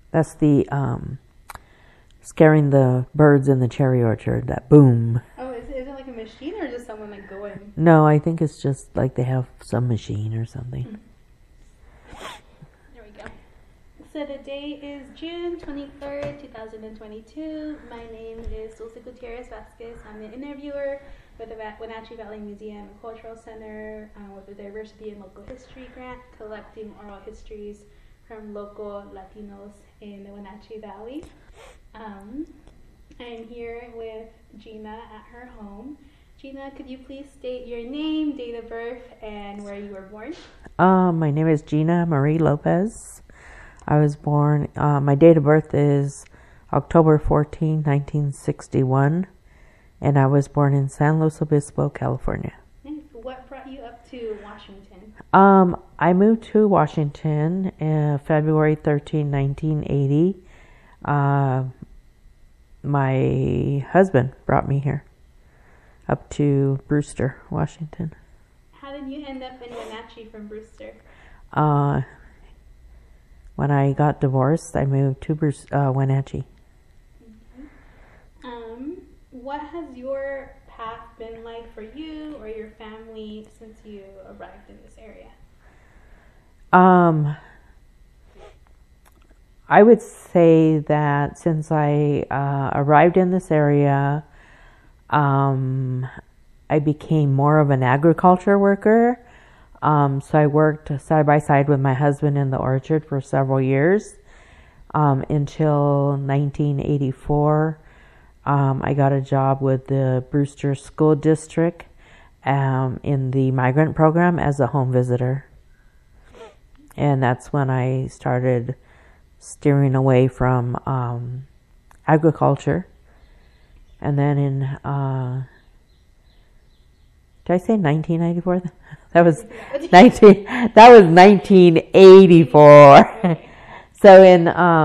That's the scaring the birds in the cherry orchard. That boom. Oh, is it like a machine or just someone like going? No, I think it's just like they have some machine or something. There we go. So the day is June 23rd, 2022. My name is Dulce Gutierrez Vasquez. I'm the interviewer with the Wenatchee Valley Museum and Cultural Center with the Diversity and Local History Grant, collecting oral histories from local Latinos in the Wenatchee Valley. I'm here with Gina at her home. Gina, could you please state your name, date of birth, and where you were born? My name is Gina Marie Lopez. I was born, my date of birth is October 14, 1961, and I was born in San Luis Obispo, California. What brought you up to Washington? I moved to Washington February 13, 1980. My husband brought me here up to Brewster, Washington. How did you end up in Wenatchee from Brewster? When I got divorced, I moved to Wenatchee. What has your path been like for you or your family since you arrived in this area? I would say that since I arrived in this area, I became more of an agriculture worker. So I worked side by side with my husband in the orchard for several years until 1984. I got a job with the Brewster School District in the migrant program as a home visitor. And that's when I started steering away from agriculture. And then in, did I say 1994? That was 1984. So in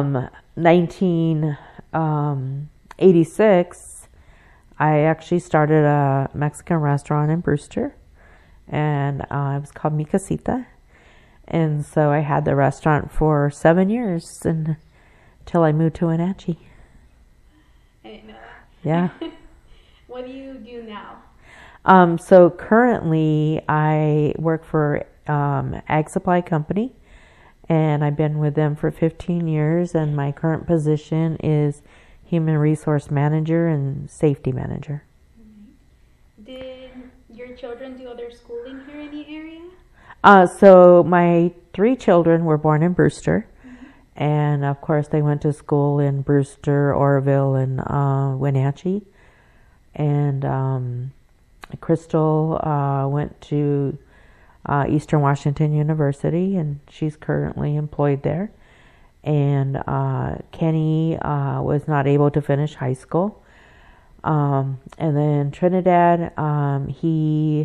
1986, I actually started a Mexican restaurant in Brewster, and it was called Mi Casita. And so I had the restaurant for 7 years until I moved to Wenatchee. I didn't know that. Yeah. What do you do now? So currently I work for Ag Supply Company, and I've been with them for 15 years, and my current position is Human Resource Manager and Safety Manager. Did your children do other schooling here in the area? So my 3 children were born in Brewster, and of course they went to school in Brewster, Oroville, and Wenatchee. And Crystal went to Eastern Washington University, and she's currently employed there. And Kenny was not able to finish high school. And then Trinidad, he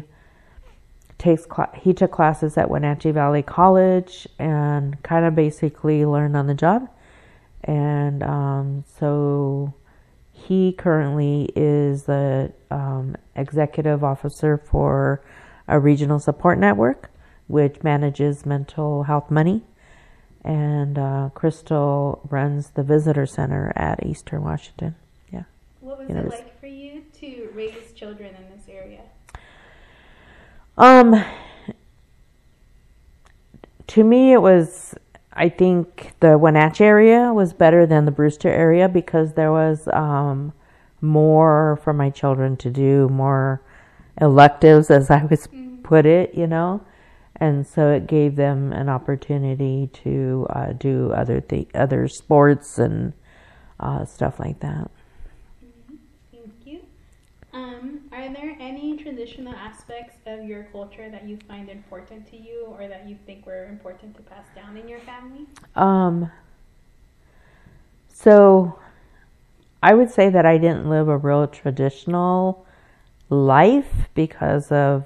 took classes at Wenatchee Valley College and kind of basically learned on the job. And so he currently is the executive officer for a regional support network, which manages mental health money. And Crystal runs the visitor center at Eastern Washington. Yeah. What was it like for you to raise children in this area? To me, it was, I think the Wenatchee area was better than the Brewster area because there was more for my children to do, more electives, as I was put it, you know. And so it gave them an opportunity to do other sports and stuff like that. Thank you. Are there any traditional aspects of your culture that you find important to you or that you think were important to pass down in your family? So I would say that I didn't live a real traditional life because of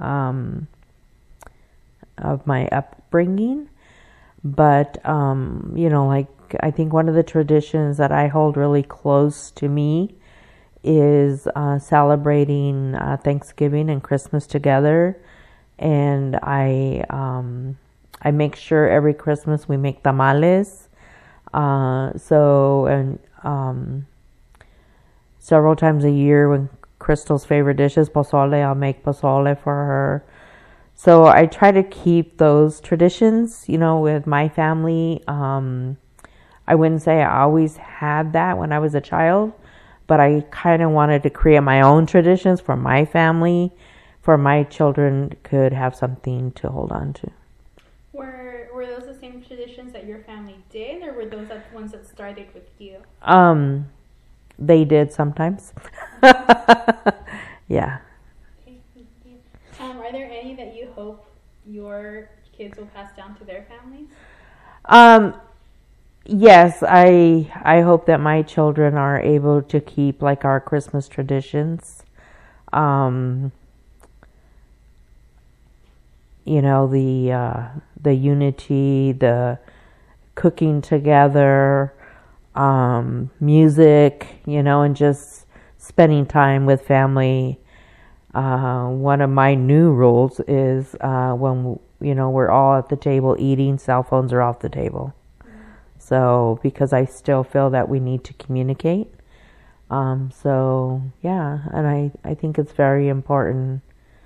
my upbringing. But, like I think one of the traditions that I hold really close to me is celebrating Thanksgiving and Christmas together. And I make sure every Christmas we make tamales. Several times a year when Crystal's favorite dish is pozole, I'll make pozole for her. So I try to keep those traditions, with my family. I wouldn't say I always had that when I was a child, but I kind of wanted to create my own traditions for my family, for my children could have something to hold on to. Were those the same traditions that your family did, or were those the ones that started with you? They did sometimes. Yeah. Okay, thank you. Are there any that you hope your kids will pass down to their families? Yes, I hope that my children are able to keep like our Christmas traditions. The unity, the cooking together, music, and just spending time with family. One of my new rules is when we're all at the table eating, cell phones are off the table. So because I still feel that we need to communicate. So yeah, and I think it's very important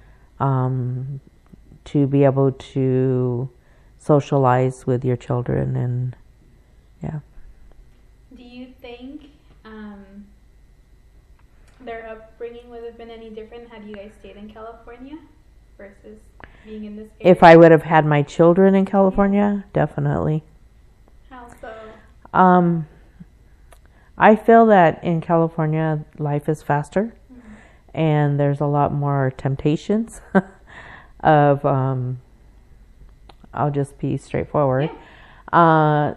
to be able to socialize with your children, and yeah. Do you think their upbringing would have been any different had you guys stayed in California versus being in this area? If I would have had my children in California, definitely. How so? I feel that in California life is faster, and there's a lot more temptations of I'll just be straightforward. Yeah.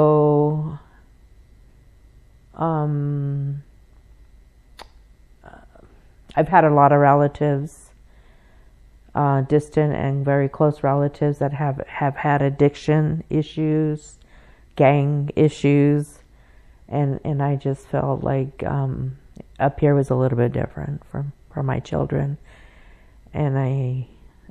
I've had a lot of relatives, distant and very close relatives that have had addiction issues, gang issues, and I just felt like up here was a little bit different for my children. And I,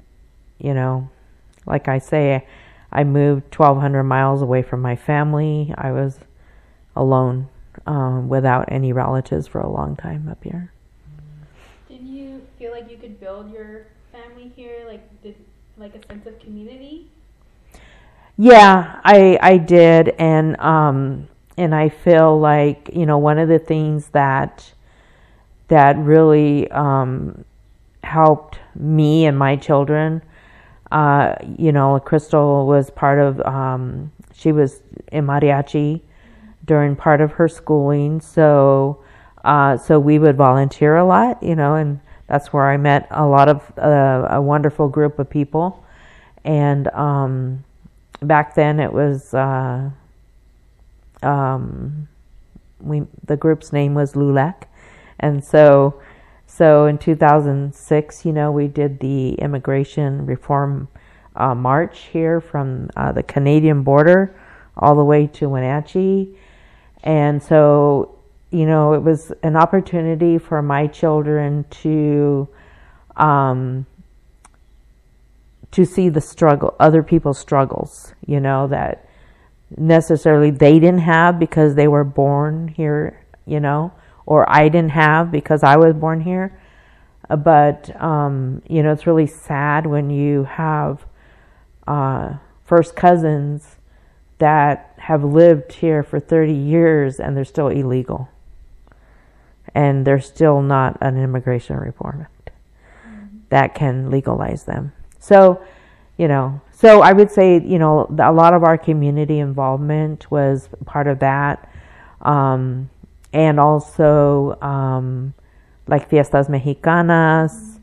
like I say, I moved 1,200 miles away from my family. I was alone, without any relatives for a long time up here. Did you feel like you could build your family here, like a sense of community? Yeah, I did, and I feel like one of the things that really helped me and my children. Crystal was part of. She was in mariachi during part of her schooling, so we would volunteer a lot, and that's where I met a lot of a wonderful group of people, and back then it was the group's name was LULAC, and so in 2006, we did the immigration reform march here from the Canadian border all the way to Wenatchee, and so it was an opportunity for my children to see the struggle, other people's struggles, that necessarily they didn't have because they were born here, or I didn't have because I was born here. But, it's really sad when you have first cousins that have lived here for 30 years and they're still illegal. And there's still not an immigration reform act that can legalize them. So I would say, a lot of our community involvement was part of that. And also, like Fiestas Mexicanas,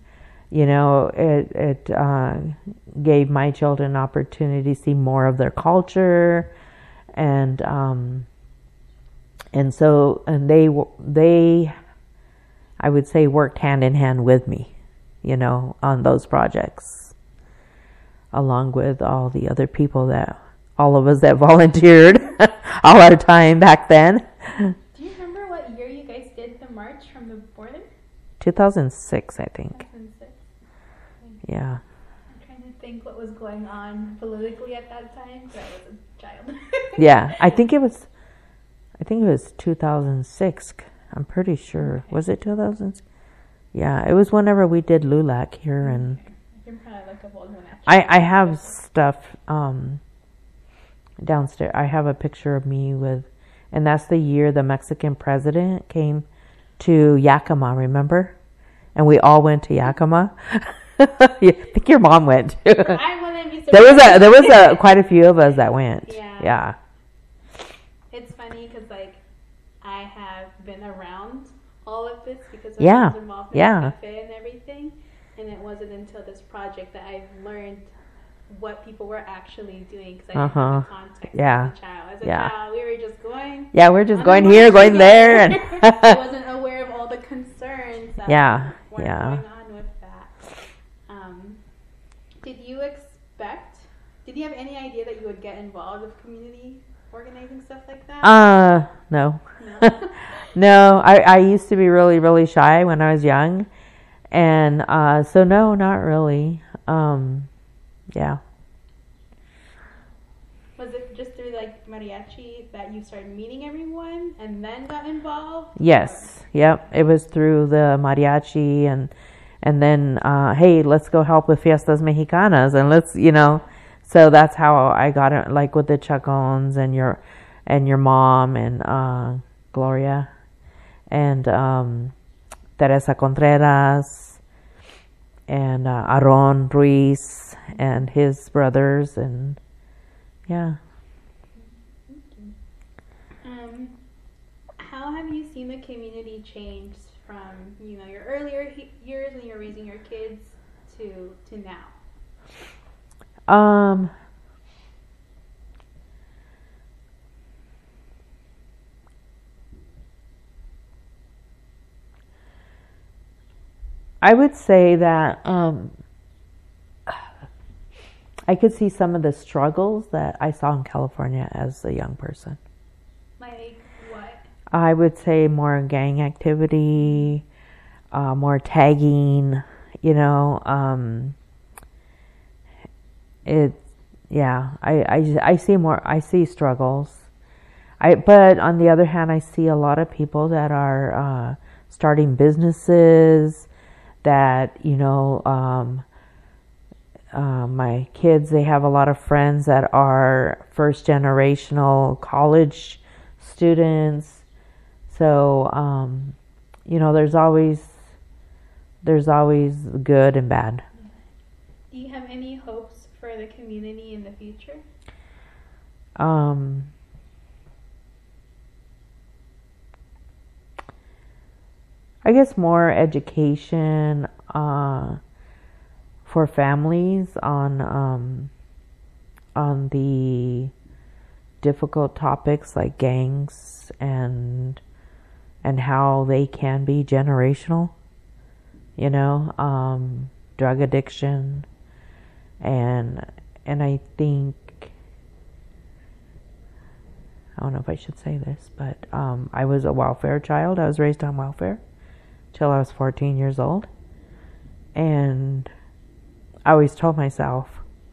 it gave my children an opportunity to see more of their culture. And they, I would say, worked hand in hand with me, on those projects, along with all the other people all of us that volunteered all our time back then. Do you remember what year you guys did the march from the border? 2006, I think. 2006. Yeah. I'm trying to think what was going on politically at that time, because I was a child. Yeah, I think it was I think it was 2006. I'm pretty sure. Okay. Was it 2000? Yeah, it was whenever we did LULAC here, and I can probably look up old Wenatchee. I have stuff downstairs. I have a picture of me with, and that's the year the Mexican president came to Yakima, remember? And we all went to Yakima. I think your mom went too. I wouldn't be surprised. There was quite a few of us that went. Yeah. It's funny because like I have been around all of this because I was involved in the cafe and everything, and it wasn't until this project that I learned what people were actually doing because I didn't have the context as a child. As a child, we were just going. Yeah, we're just going here, going there, and I wasn't aware of all the concerns that were going on with that. Did you have any idea that you would get involved with community organizing stuff like that? No. No, I used to be really, really shy when I was young. And so no, not really. Yeah. Was it just through like mariachi that you started meeting everyone and then got involved? Yes. Yep. It was through the mariachi and then hey, let's go help with Fiestas Mexicanas and let's, so that's how I got it, like with the Chacons and your mom and Gloria and Teresa Contreras and Aaron Ruiz and his brothers and yeah. How have you seen the community change from your earlier years when you were raising your kids to now? I would say that I could see some of the struggles that I saw in California as a young person. Like what? I would say more gang activity, more tagging, I see struggles. But on the other hand, I see a lot of people that are starting businesses that, my kids, they have a lot of friends that are first generational college students. So, there's always good and bad. Do you have any hopes for the community in the future? I guess more education for families on the difficult topics like gangs and how they can be generational, drug addiction, and I think, I don't know if I should say this, but I was a welfare child. I was raised on welfare till I was 14 years old, and I always told myself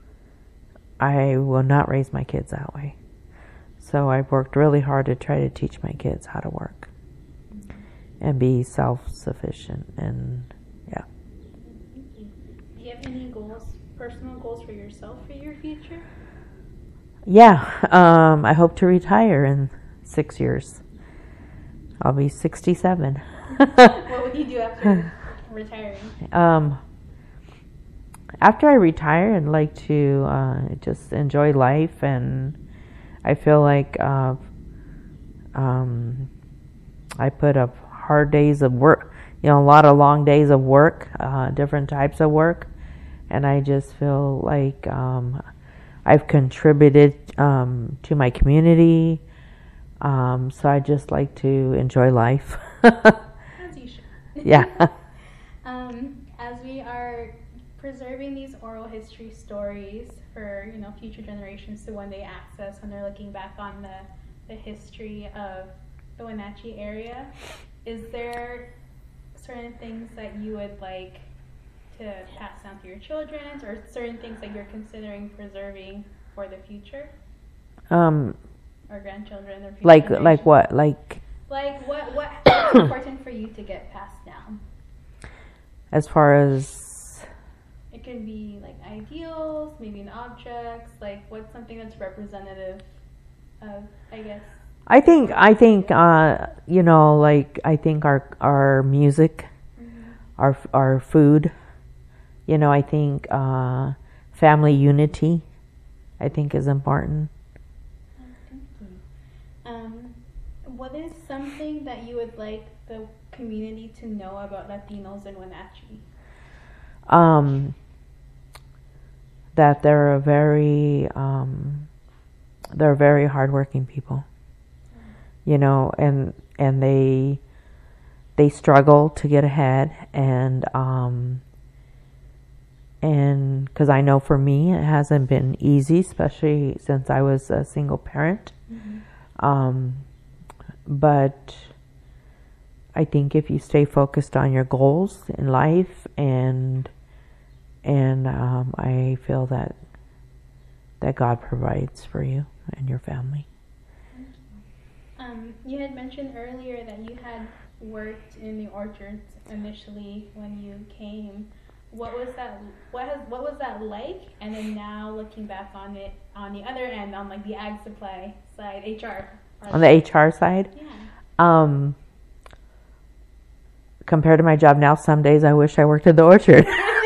I will not raise my kids that way. So I've worked really hard to try to teach my kids how to work and be self-sufficient, and yeah. Do you have any goals, personal goals for yourself for your future? Yeah, I hope to retire in 6 years. I'll be 67. What would you do after retiring? After I retire, I'd like to just enjoy life, and I feel like I put up hard days of work, a lot of long days of work, different types of work, and I just feel like I've contributed to my community, so I just like to enjoy life. As you should. Yeah. As we are preserving these oral history stories for future generations to one day access when they're looking back on the history of the Wenatchee area, is there certain things that you would like to pass down to your children, or certain things that you're considering preserving for the future? or grandchildren or future Like generations? what? Like what's important for you to get passed down? As far as It can be like ideals, maybe in objects. Like what's something that's representative of, I guess. I think you know, like I think our music, our food, you know, I think family unity, I think is important. Thank you. What is something that you would like the community to know about Latinos in Wenatchee? That they're a very hardworking people, you know, and they struggle to get ahead, and because I know for me it hasn't been easy, especially since I was a single parent. But I think if you stay focused on your goals in life, and I feel that God provides for you and your family. You had mentioned earlier that you had worked in the orchards initially when you came. What was that? What was that like? And then now looking back on it, on the other end, on like the ag supply side, HR. On the HR side, yeah. Compared to my job now, some days I wish I worked in the orchard.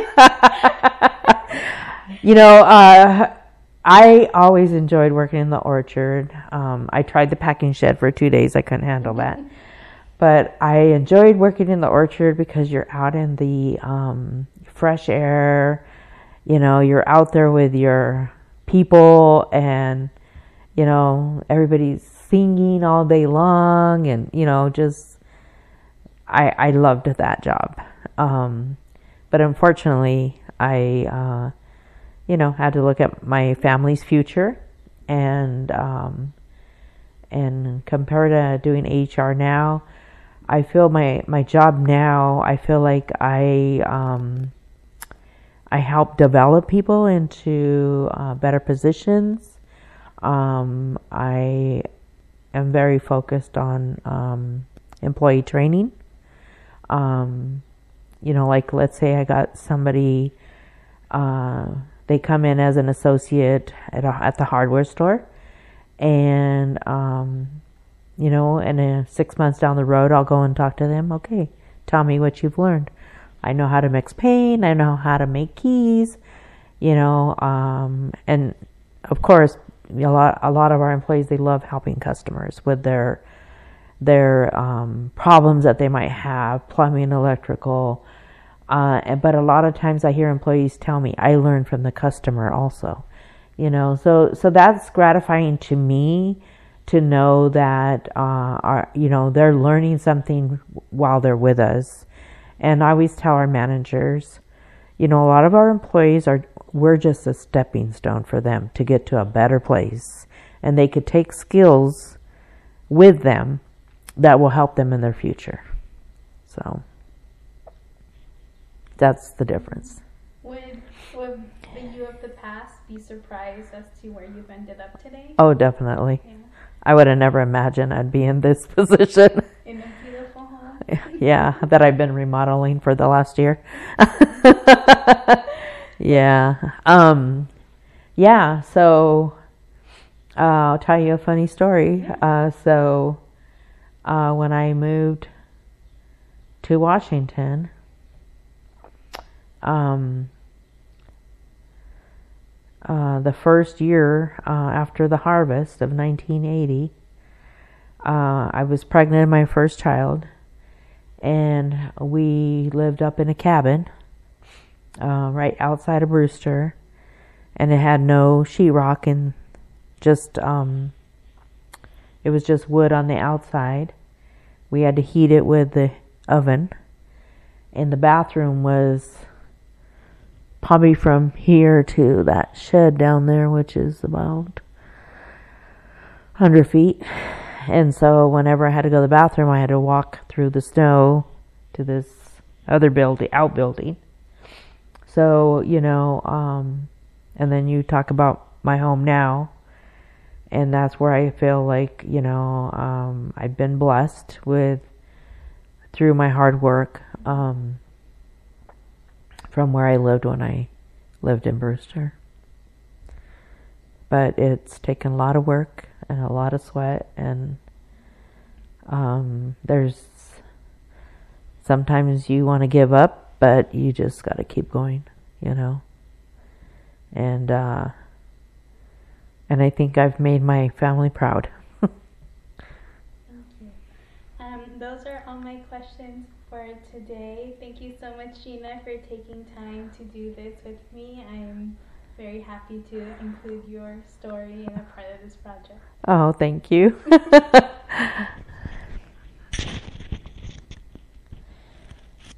You know, I always enjoyed working in the orchard. I tried the packing shed for 2 days. I couldn't handle that. But I enjoyed working in the orchard because you're out in the fresh air. You know, you're out there with your people, and, you know, everybody's singing all day long, and, you know, just, I loved that job. But unfortunately, I, you know, had to look at my family's future, and compared to doing HR now, I feel my job now, I feel like I help develop people into better positions. I am very focused on employee training. You know, like let's say I got somebody, they come in as an associate at the hardware store, and you know, and 6 months down the road, I'll go and talk to them. Okay, tell me what you've learned. I know how to mix paint. I know how to make keys. You know, and of course, a lot of our employees, they love helping customers with their problems that they might have, plumbing, electrical. But a lot of times I hear employees tell me, I learn from the customer also. You know, so that's gratifying to me to know that, you know, they're learning something while they're with us. And I always tell our managers, you know, a lot of our employees we're just a stepping stone for them to get to a better place. And they could take skills with them that will help them in their future. So that's the difference. Would the you of the past be surprised as to where you've ended up today? Oh, definitely. Yeah. I would have never imagined I'd be in this position. In a beautiful home. Yeah, that I've been remodeling for the last year. Yeah. Yeah, so I'll tell you a funny story. So when I moved to Washington, the first year after the harvest of 1980, I was pregnant with my first child, and we lived up in a cabin right outside of Brewster, and it had no sheetrock, and just it was just wood on the outside. We had to heat it with the oven, and the bathroom was probably from here to that shed down there, which is about 100 feet. And so whenever I had to go to the bathroom, I had to walk through the snow to this other outbuilding. So, you know, and then you talk about my home now, And that's where I feel like, I've been blessed through my hard work, from where I lived when I lived in Brewster. But it's taken a lot of work and a lot of sweat, and there's sometimes you want to give up, but you just got to keep going, And I think I've made my family proud. Thank you. Those are all my questions for today. Thank you so much, Gina, for taking time to do this with me. I'm very happy to include your story in a part of this project. Oh, thank you.